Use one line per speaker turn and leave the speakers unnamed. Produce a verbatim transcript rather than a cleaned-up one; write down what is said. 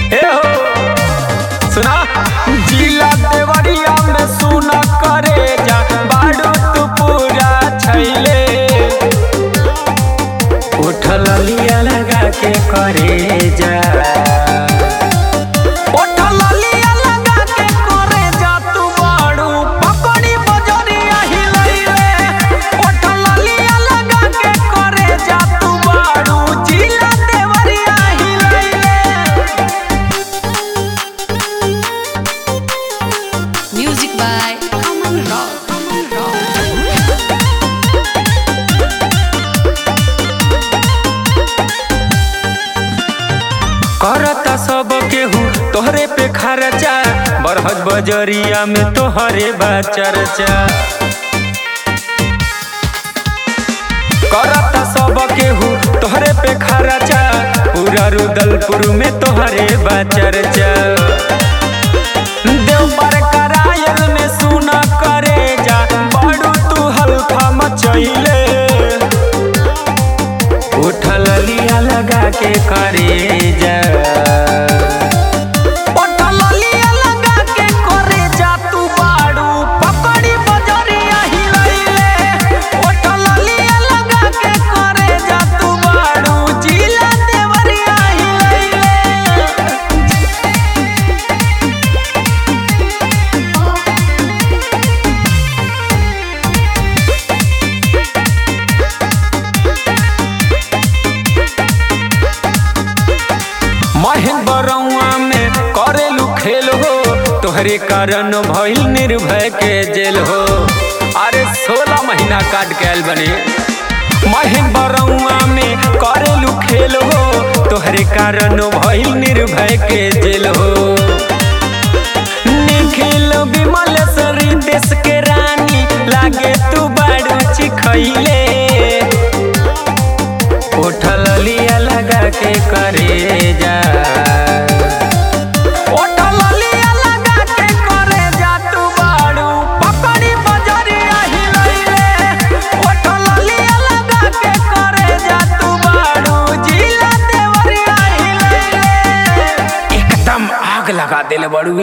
ए हो सुना जिला देवरिया में सुना करे जा बाड़ू तू पूरा छैले उठल लिया लगा के करे जा
Music by Aman Rock. Aman Rock.
करता सब केहू तोहरे पे खर्चा बरहज बजरिया में तोहरे बा चर्चा करता सब केहू तोहरे पे खर्चा पूरा रुदलपुर में तोहरे बा चर्चा देव पर करायल में सुना करे जा बड़ू तू हल्का मचैले उठल लिया लगा के करे जा उठल लिया लगा के करे जा तू बाड़ू पकड़ी बजरिया हिलैले उठल लिया लगा के करे जा तू बाड़ू जिला देवरिया हिलैले महन बरौआ में करेलू खेल हो तोहरे कारण भइल निर्भय के जेल हो अरे सोलह महीना काट के आयल बने महन बरौआ में करेलू खेल हो तोहरे कारण भइल निर्भय के जेल हो निखिल विमल सरी देश के रानी लागे तू बाड़ू चिखैले उठल लिया लगा के करे जा उठल लिया लगा के करे जा तू बाड़ू पकड़ी बजरिया हिलैले उठल लिया लगा के करे जा तू बाड़ू जिला देवरिया हिलैले एकदम आग लगा देले बड़ू।